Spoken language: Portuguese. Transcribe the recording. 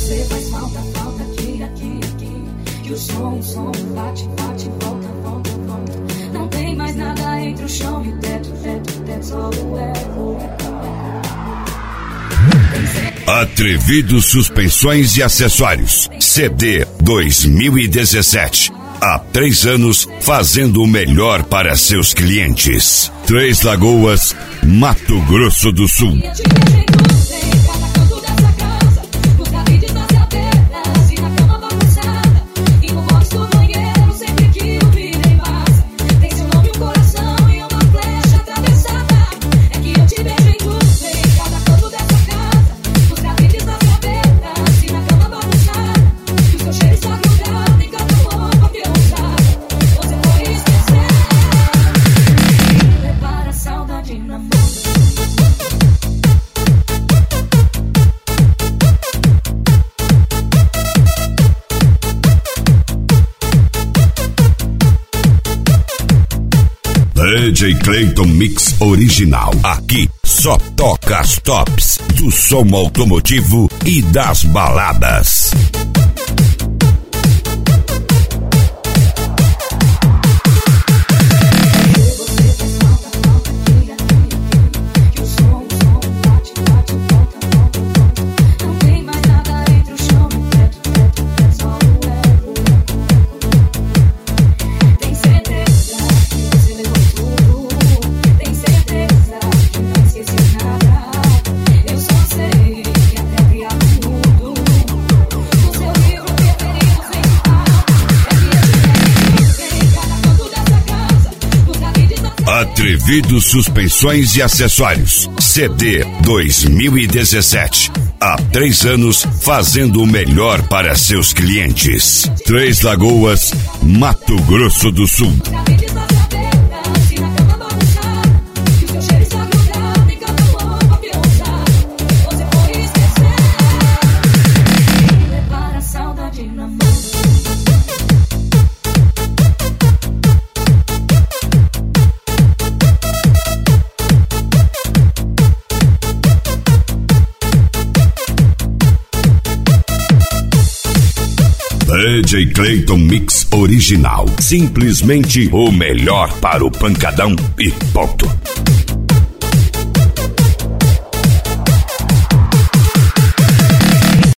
você faz falta aqui. Que o som bate, volta. Não tem mais nada entre o chão e o teto, só o eco. Atrevidos Suspensões e Acessórios. CD 2017. Há 3 anos fazendo o melhor para seus clientes. Três Lagoas, Mato Grosso do Sul. DJ Clayton Mix Original. Aqui só toca as tops do som automotivo e das baladas. Atrevidos Suspensões e Acessórios. CD 2017. Há 3 anos fazendo o melhor para seus clientes. Três Lagoas, Mato Grosso do Sul. DJ Clayton Mix Original. Simplesmente o melhor para o pancadão e ponto.